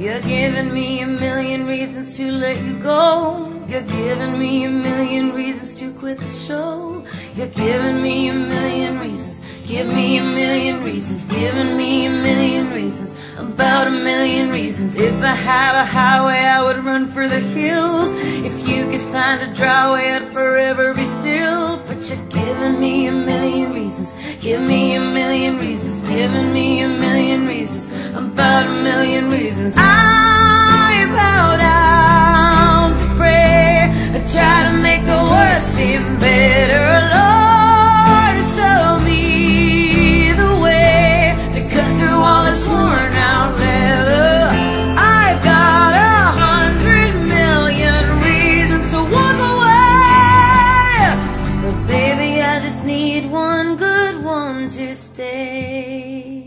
You're giving me a million reasons to let you go. You're giving me a million reasons to quit the show. You're giving me a million reasons. Give me a million reasons. Giving me a million reasons. About a million reasons. If I had a highway, I would run for the hills. If you could find a dry way, I'd forever be still. But you're giving me a million reasons. Give me a million reasons. Giving me a million reasons. About a million reasons. I bow down to pray. I try to make the worst seem better. Lord, show me the way to cut through all this worn out leather. I've got 100 million reasons to walk away, but baby, I just need one good one to stay.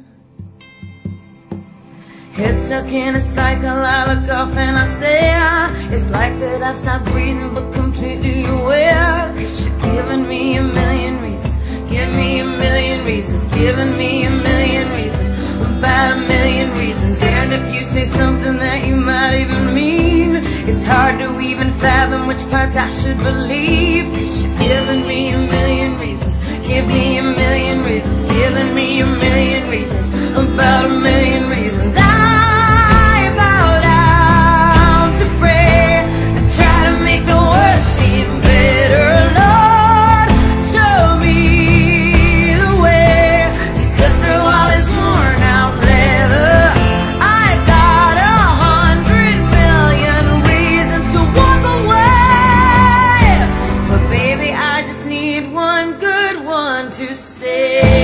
Head stuck in a cycle, I look off and I stare. It's like that I've stopped breathing but completely aware. 'Cause you're giving me a million reasons. Give me a million reasons. Giving me a million reasons. About a million reasons. And if you say something that you might even mean, it's hard to even fathom which parts I should believe. 'Cause you're giving me a million reasons. Give me a million reasons. Giving me a million reasons. About a million reasons. I bow down to pray. I try to make the worst seem better. Lord, show me the way to cut through all this worn out leather. I've got 100 million reasons to walk away, but baby, I just need one good one to stay.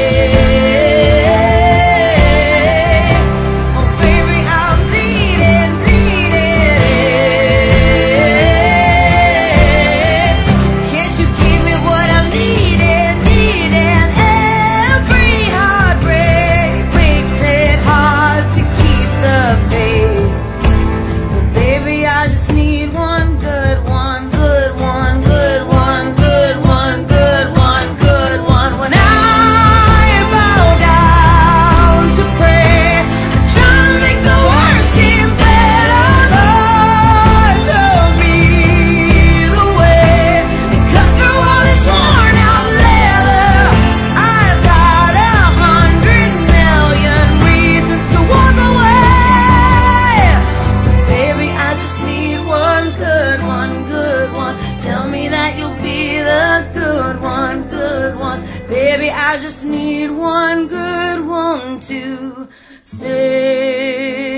Baby, I just need one good one to stay.